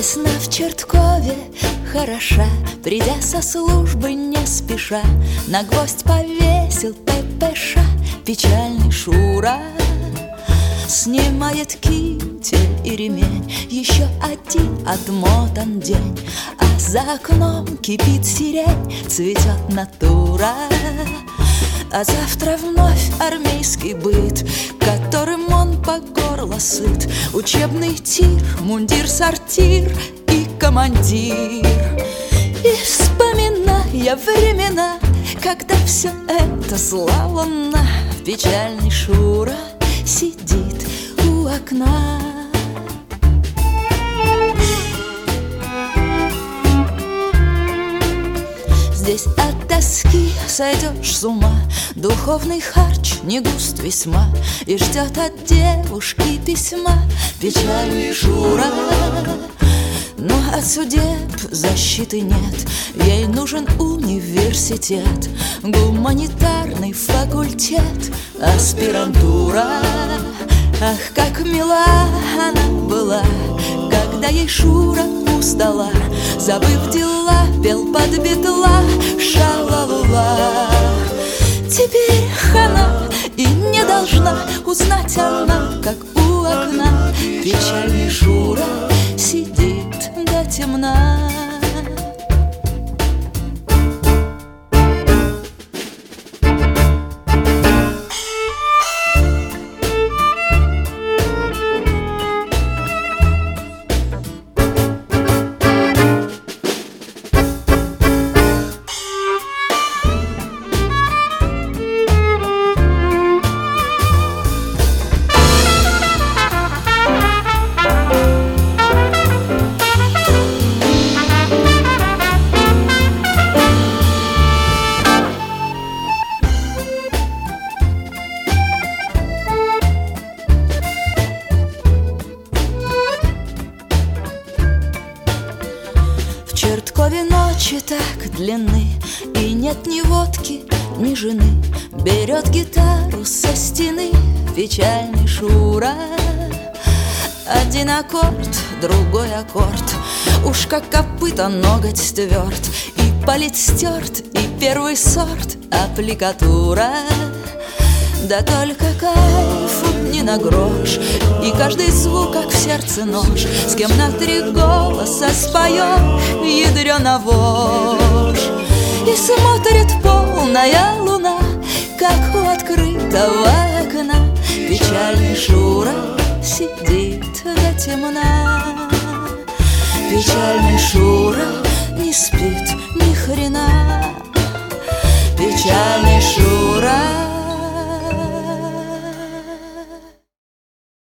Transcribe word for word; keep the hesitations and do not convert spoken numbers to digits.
Весна в Черткове хороша, придя со службы не спеша, на гвоздь повесил ППШ печальный Шура. Снимает китель и ремень, еще один отмотан день, а за окном кипит сирень, цветет натура. А завтра вновь армейский быт, которым он по горло сыт. Учебный тир, мундир, сортир и командир. И вспоминая времена, когда все это славно, печальный Шура сидит у окна. Здесь от тоски сойдешь с ума, духовный харч не густ весьма, и ждет от девушки письма печальный Шура. Но от судеб защиты нет, ей нужен университет, гуманитарный факультет, аспирантура. Ах, как мила она была, когда ей Шура устала, забыв дела, пел под бедла ша-ла-ла-ла. Теперь хана, и не должна узнать она, как у окна печальный Шура сидит до темна. В Черткове ночи так длинны, и нет ни водки, ни жены. Берет гитару со стены печальный Шура. Один аккорд, другой аккорд, уж как копыта ноготь тверд, и палец стерт, и первый сорт аппликатура. Да только кайфу не на грош, и каждый звук, как в сердце нож. С кем на три голоса споешь, ядрёна вошь. И смотрит полная луна, как у открытого окна печальный Шура сидит до темна. Печальный Шура не спит ни хрена, печальный